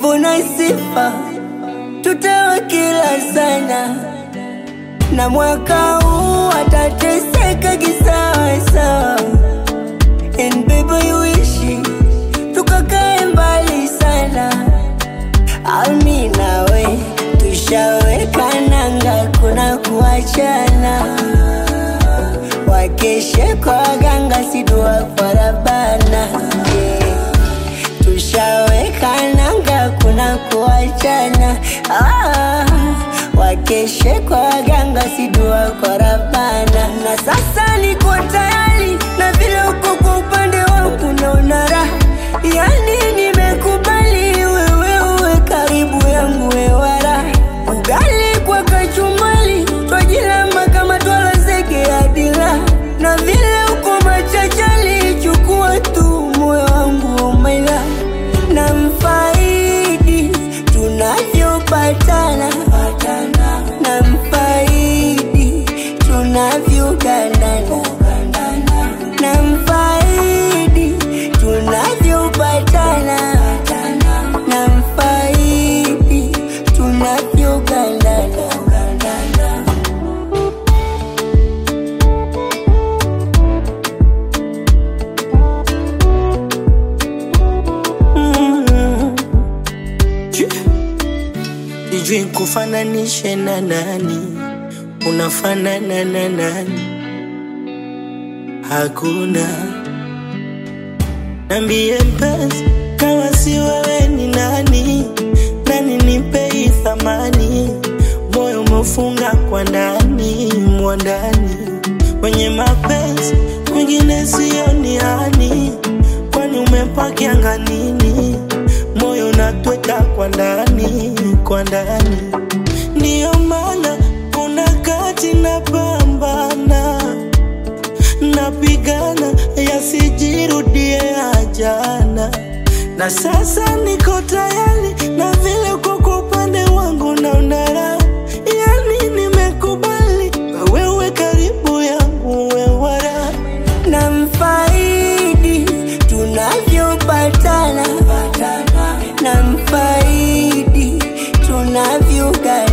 kuvuna sifa, tutawakila sana. Na mwaka huu atateseka kisawa sawa. And baby you wish tukakae mbali sana. Ami nawe tushaweka nanga, kuna kuachana. Wakeshe kwa waganga sidua kwa rabana. Tushaweka nanga, kuna kuachana. Wakeshe kwa waganga sidua kwa rabana. Na sasa niko tayari, na vile uko kwa upande wangu naona raha. Yani nimekubali wewe uwe karibu yangu wewara. Ugali kwa kachumbali, twajilamba kama twala zege adila. Na vile uko machachali, chukua tu moyo wangu umaila. Na mfaidi tunavyopatana, na mfaidi tunavyogandana, na mfaidi tunavyopatana, na mfaidi tunavyogandana. Sijui kufananishe na nani, unafanana na nani? Hakuna. Niambie mpenzi, kama si wewe ni nani? Nani nipe thamani? Moyo umefunga kwa ndani, mwandani. Mwenye mapenzi mwingine sioni hani, kwani umepaki anga nini? Moyo unatweka kwa ndani, kwa ndani. Ndiyo maana kuna kati na pambana, napigana yasijirudie ajana. Na sasa niko tayari, na vile uko kwa upande wangu naona raha. Yani nimekubali wewe karibu yangu wewara. Na mfaidi tunavyopatana, na mfaidi tunavyogandana.